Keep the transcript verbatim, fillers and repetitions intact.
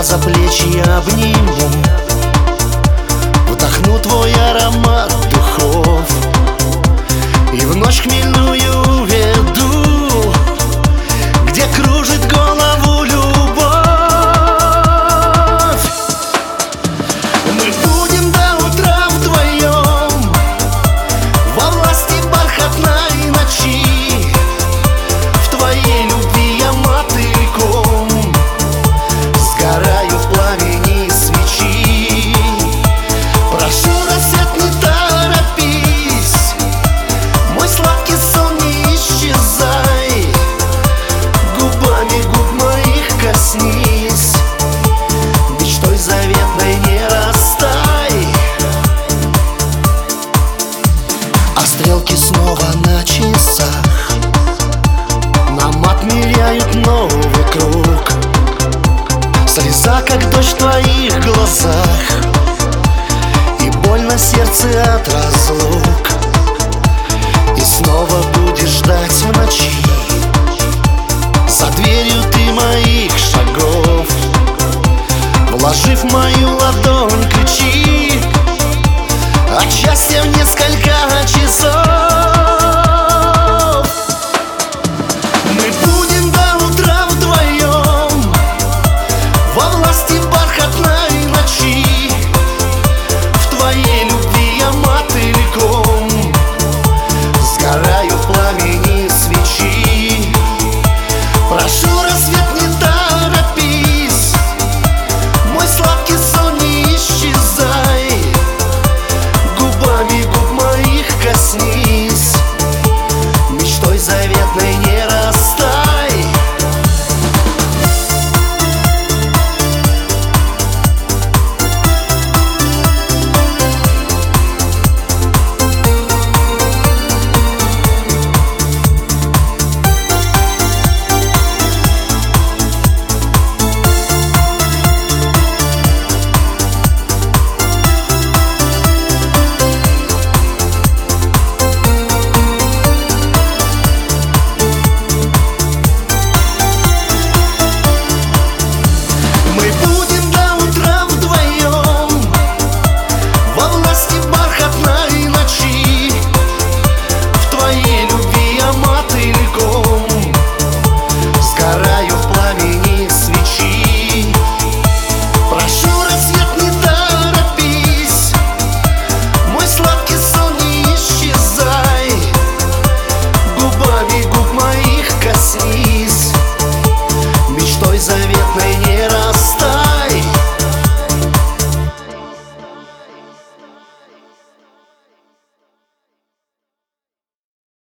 за плечи обниму, вдохну твой аромат духов и в ночь хмельную веду, где кружит голову любовь. Мы будем до утра вдвоем во власти бархатной ночи. В твоей любви я мотыльком сгораю в пламени свечи. Прошу, рассвет, не торопись, мой сладкий сон, не исчезай, губами губ моих коснись, мечтой заветной не растай. А стрелки снова на часах нам отмеряют новый круг. Слеза, как дождь в твоих глазах, и больно сердце от разлук. И снова будешь ждать в ночи, за дверью ты моих шагов, вложив в мою ладонь ключи от счастья в несколько часов. Мы будем до утра вдвоем во власти бархатной ночи. В твоей любви я мотыльком сгораю в пламени свечи. Прошу, рассвет, не торопись, мой сладкий сон, не исчезай, губами губ моих коснись, мечтой заветной не растай. Губами